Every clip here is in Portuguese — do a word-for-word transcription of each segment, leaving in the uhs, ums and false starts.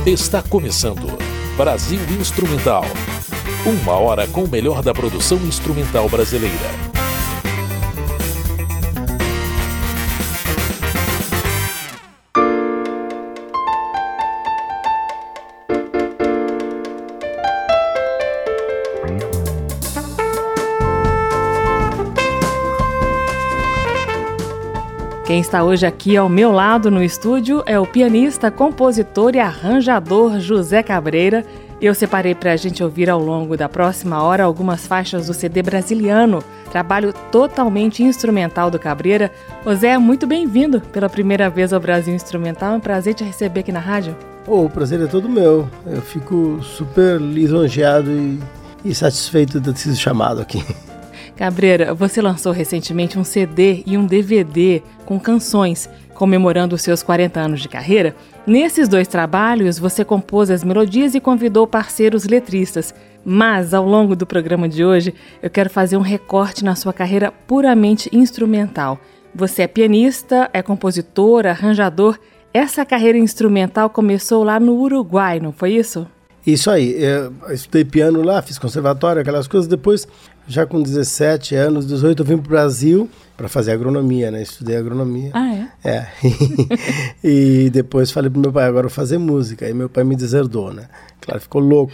Está começando Brasil Instrumental. Uma hora com o melhor da produção instrumental brasileira. Quem está hoje aqui ao meu lado no estúdio é o pianista, compositor e arranjador José Cabreira. Eu separei para a gente ouvir ao longo da próxima hora algumas faixas do C D Brasiliano, trabalho totalmente instrumental do Cabreira. José, muito bem-vindo pela primeira vez ao Brasil Instrumental. É um prazer te receber aqui na rádio. Oh, o prazer é todo meu. Eu fico super lisonjeado e, e satisfeito de ter sido chamado aqui. Cabreira, você lançou recentemente um C D e um D V D com canções comemorando os seus quarenta anos de carreira. Nesses dois trabalhos, você compôs as melodias e convidou parceiros letristas. Mas, ao longo do programa de hoje, eu quero fazer um recorte na sua carreira puramente instrumental. Você é pianista, é compositor, arranjador. Essa carreira instrumental começou lá no Uruguai, não foi isso? Isso aí. Eu estudei piano lá, fiz conservatório, aquelas coisas. Depois, já com dezessete anos, dezoito, eu vim para o Brasil para fazer agronomia, né? Estudei agronomia. Ah, é? É. E depois falei pro meu pai, agora eu vou fazer música. Aí meu pai me deserdou, né? Claro, ficou louco.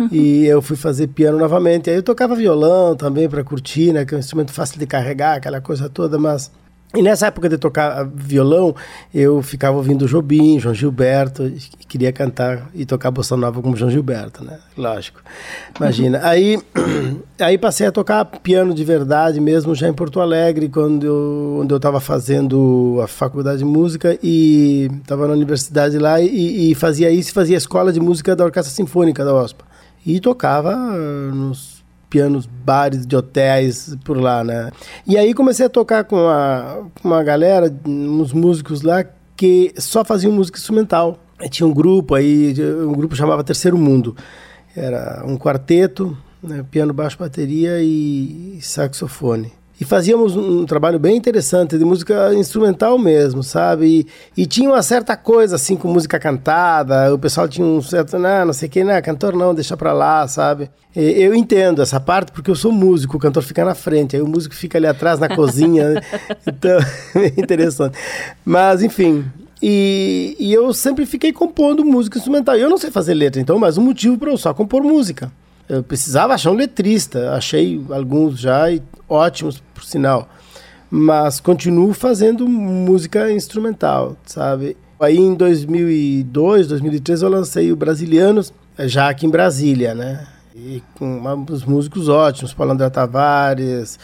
E eu fui fazer piano novamente. Aí eu tocava violão também para curtir, né? Que é um instrumento fácil de carregar, aquela coisa toda, mas... E nessa época de tocar violão, eu ficava ouvindo Jobim, João Gilberto, e queria cantar e tocar bossa nova como João Gilberto, né? Lógico. Imagina. Aí, aí passei a tocar piano de verdade mesmo, já em Porto Alegre, quando eu, onde eu estava fazendo a faculdade de música e estava na universidade lá e, e fazia isso, fazia a escola de música da Orquestra Sinfônica da OSPA. E tocava nos pianos, bares de hotéis por lá, né? E aí comecei a tocar com uma, uma galera, uns músicos lá que só faziam música instrumental. Aí tinha um grupo aí, um grupo chamava Terceiro Mundo. Era um quarteto, né? Piano, baixo, bateria e saxofone. E fazíamos um trabalho bem interessante, de música instrumental mesmo, sabe? E, e tinha uma certa coisa, assim, com música cantada, o pessoal tinha um certo, não, não sei o que, não, cantor não, deixa pra lá, sabe? E, eu entendo essa parte porque eu sou músico, o cantor fica na frente, aí o músico fica ali atrás na cozinha, então é interessante. Mas, enfim... E, e eu sempre fiquei compondo música instrumental. Eu não sei fazer letra, então, mas um motivo para eu só compor música. Eu precisava achar um letrista, achei alguns já e ótimos, por sinal. Mas continuo fazendo música instrumental, sabe? Aí em dois mil e dois, dois mil e três eu lancei o Brasilianos, já aqui em Brasília, né? E com uns músicos ótimos, Paulo André Tavares...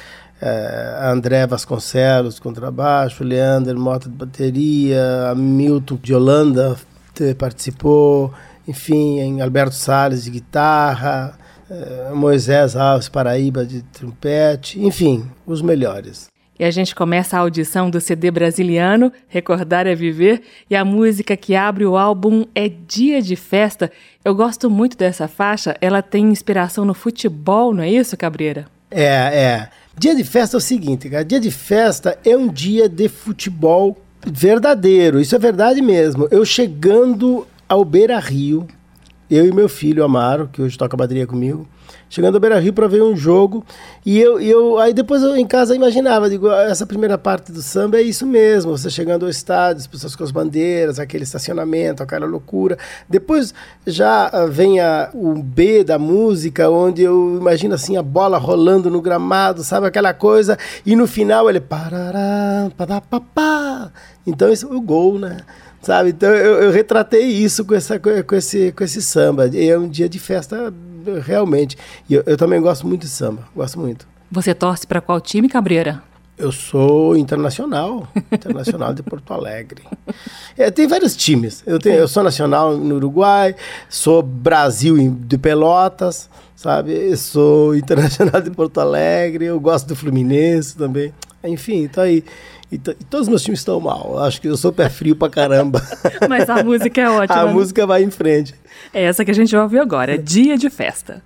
É, André Vasconcelos, contrabaixo, Leandro Mota de bateria, Milton de Holanda participou, enfim, em Alberto Salles de guitarra, é, Moisés Alves Paraíba de trompete, enfim, os melhores. E a gente começa a audição do C D Brasiliano, Recordar é Viver, e a música que abre o álbum é Dia de Festa. Eu gosto muito dessa faixa, ela tem inspiração no futebol, não é isso, Cabreira? É, é. Dia de festa é o seguinte, cara, dia de festa é um dia de futebol verdadeiro, isso é verdade mesmo. Eu chegando ao Beira-Rio, eu e meu filho Amaro, que hoje toca bateria comigo, chegando ao Beira-Rio para ver um jogo, e eu, eu aí depois eu em casa imaginava, digo, essa primeira parte do samba é isso mesmo, você chegando ao estádio, as pessoas com as bandeiras, aquele estacionamento, aquela loucura. Depois já vem a, o B da música, onde eu imagino assim a bola rolando no gramado, sabe, aquela coisa, e no final ele parará, parapapá. Então esse é o gol, né? Sabe, então eu, eu retratei isso com, essa, com, esse, com esse samba. E é um dia de festa realmente. E eu, eu também gosto muito de samba, gosto muito. Você torce para qual time, Cabreira? Eu sou internacional, internacional de Porto Alegre. É, tem vários times. Eu, tenho, eu sou nacional no Uruguai, sou Brasil de Pelotas, sabe? Eu sou internacional de Porto Alegre, eu gosto do Fluminense também. Enfim, tá aí. E, t- e todos os meus times estão mal. Acho que eu sou pé frio pra caramba. Mas a música é ótima. A né? música vai em frente. É essa que a gente vai ouvir agora, Dia de Festa.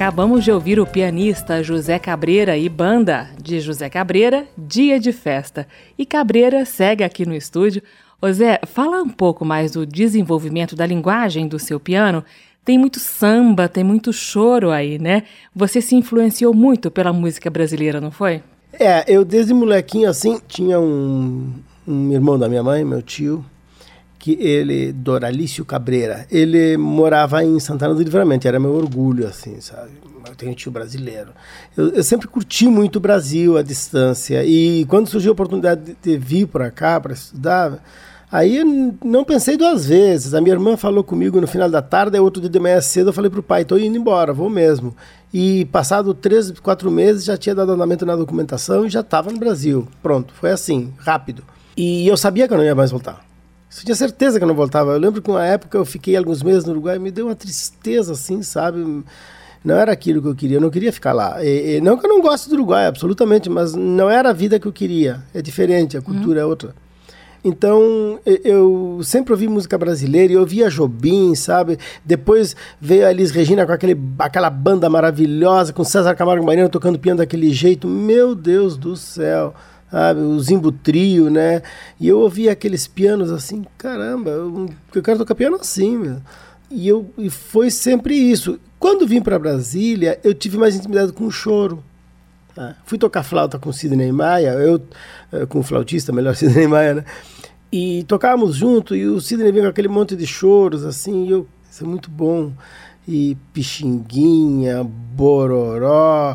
acabamos de ouvir o pianista José Cabreira e banda de José Cabreira, Dia de Festa. E Cabreira segue aqui no estúdio. Ô Zé, fala um pouco mais do desenvolvimento da linguagem do seu piano. Tem muito samba, tem muito choro aí, né? Você se influenciou muito pela música brasileira, não foi? É, eu desde molequinho, assim, tinha um, um irmão da minha mãe, meu tio, que ele, Doralício Cabreira, ele morava em Santana do Livramento, era meu orgulho, assim, sabe? Eu tenho um tio brasileiro. Eu, eu sempre curti muito o Brasil, a distância, e quando surgiu a oportunidade de, de vir para cá, para estudar, aí eu não pensei duas vezes. A minha irmã falou comigo no final da tarde, aí outro dia de manhã cedo eu falei pro pai, tô indo embora, vou mesmo. E passado três, quatro meses, já tinha dado andamento na documentação e já estava no Brasil. Pronto, foi assim, rápido. E eu sabia que eu não ia mais voltar. Eu tinha certeza que eu não voltava. Eu lembro que uma época eu fiquei alguns meses no Uruguai e me deu uma tristeza assim, sabe? Não era aquilo que eu queria, eu não queria ficar lá. E, e não que eu não goste do Uruguai, absolutamente, mas não era a vida que eu queria. É diferente, a cultura uhum. é outra. Então, eu sempre ouvi música brasileira, eu ouvia Jobim, sabe? Depois veio a Elis Regina com aquele, aquela banda maravilhosa, com César Camargo Mariano tocando piano daquele jeito. Meu Deus do céu! Sabe, o Zimbo Trio, né? E eu ouvia aqueles pianos assim, caramba, eu, eu quero tocar piano assim, meu. E, eu, e foi sempre isso. Quando vim para Brasília, eu tive mais intimidade com o choro. Tá? Fui tocar flauta com o Sidney Maia, eu com o flautista, melhor Sidney Maia, né? E tocávamos junto, e o Sidney vinha com aquele monte de choros, assim, e eu, isso é muito bom. E Pixinguinha, Bororó,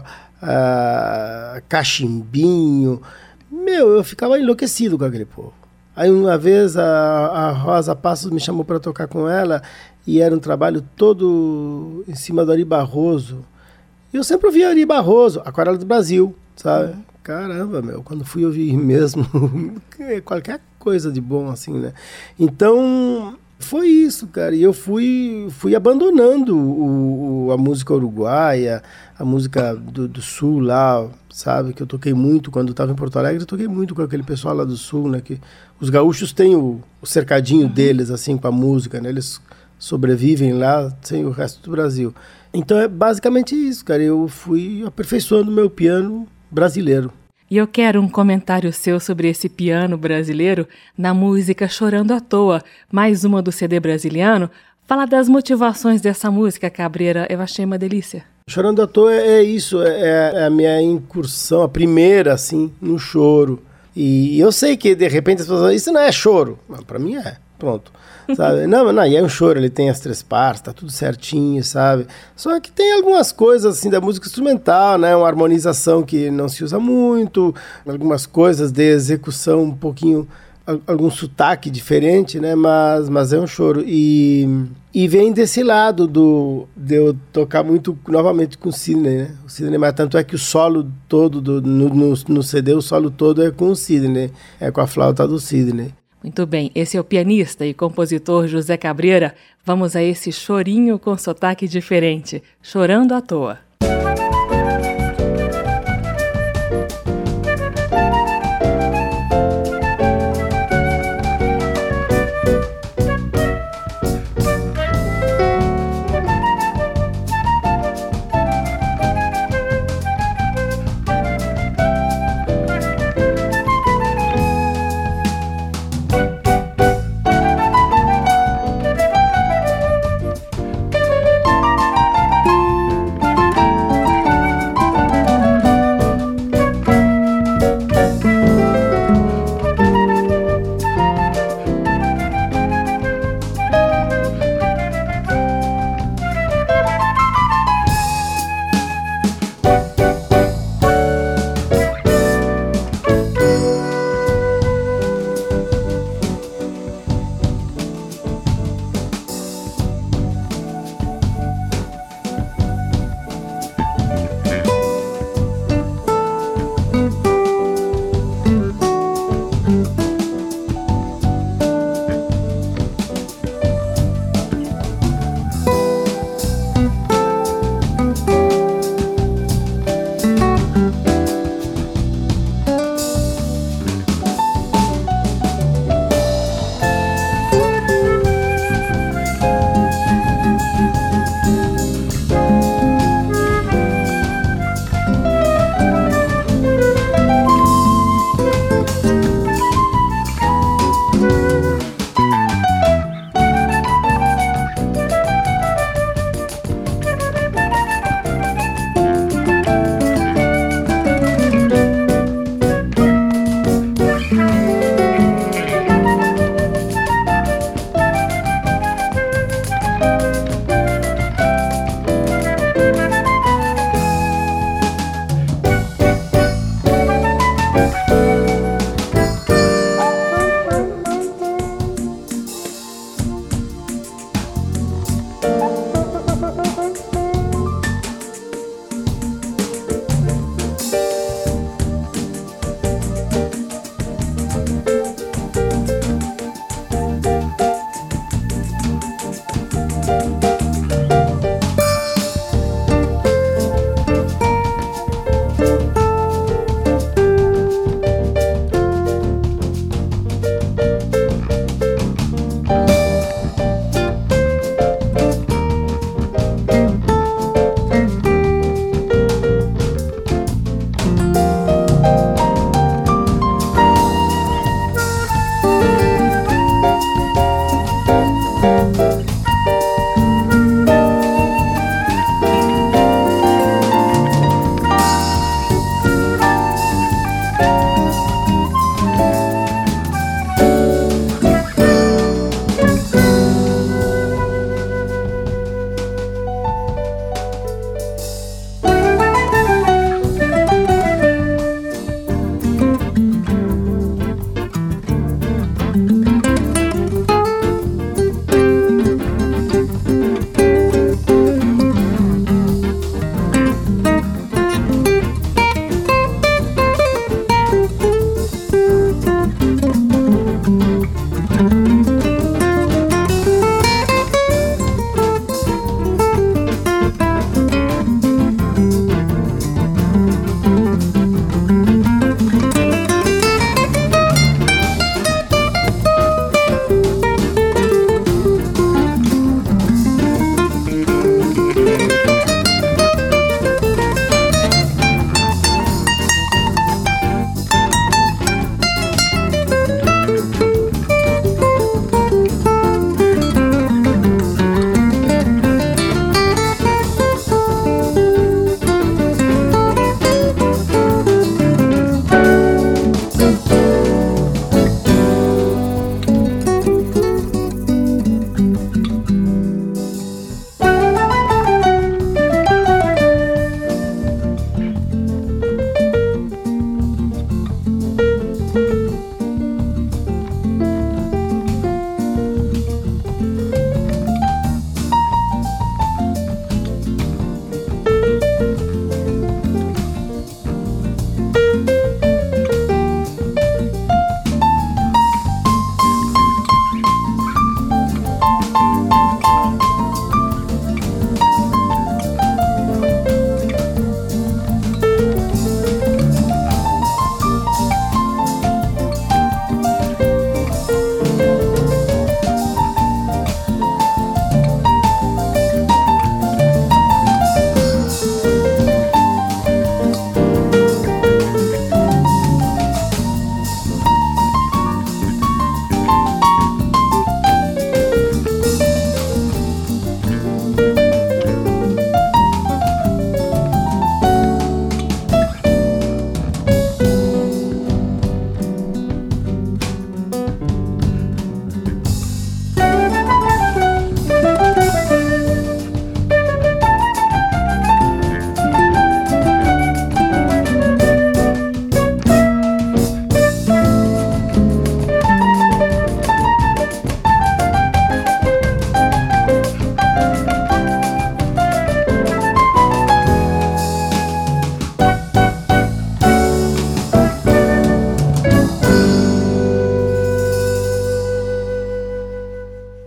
ah, Cachimbinho... Meu, eu ficava enlouquecido com aquele povo. Aí uma vez a, a Rosa Passos me chamou para tocar com ela e era um trabalho todo em cima do Ari Barroso. E eu sempre ouvia Ari Barroso, Aquarela do Brasil, sabe? Uhum. Caramba, meu, quando fui ouvir mesmo, qualquer coisa de bom assim, né? Então, foi isso, cara. E eu fui, fui abandonando o, o, a música uruguaia, a música do, do Sul lá, sabe? Que eu toquei muito quando estava em Porto Alegre, eu toquei muito com aquele pessoal lá do Sul, né? Que os gaúchos têm o, o cercadinho uhum. deles, assim, com a música, né? Eles sobrevivem lá sem o resto do Brasil. Então é basicamente isso, cara. Eu fui aperfeiçoando meu piano brasileiro. E eu quero um comentário seu sobre esse piano brasileiro na música Chorando à Toa, mais uma do C D Brasiliano. Fala das motivações dessa música, Cabreira, eu achei uma delícia. Chorando à Toa é, é isso, é, é a minha incursão, a primeira, assim, no choro. E eu sei que, de repente, as pessoas falam, isso não é choro. Mas pra mim é, pronto. Sabe? Não, não, e é um choro, ele tem as três partes, tá tudo certinho, sabe? Só que tem algumas coisas, assim, da música instrumental, né? Uma harmonização que não se usa muito, algumas coisas de execução um pouquinho, algum sotaque diferente, né? Mas, mas é um choro. E, e vem desse lado do, de eu tocar muito novamente com o Sidney, né? O Sidney, mas tanto é que o solo todo, do, no, no, no C D, o solo todo é com o Sidney, é com a flauta do Sidney. Muito bem, esse é o pianista e compositor José Cabreira. Vamos a esse chorinho com sotaque diferente, Chorando à Toa.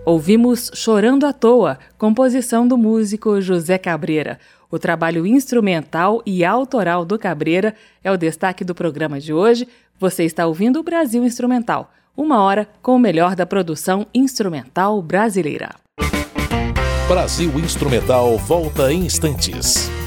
Ouvimos Chorando à Toa, composição do músico José Cabreira. O trabalho instrumental e autoral do Cabreira é o destaque do programa de hoje. Você está ouvindo o Brasil Instrumental, uma hora com o melhor da produção instrumental brasileira. Brasil Instrumental volta em instantes.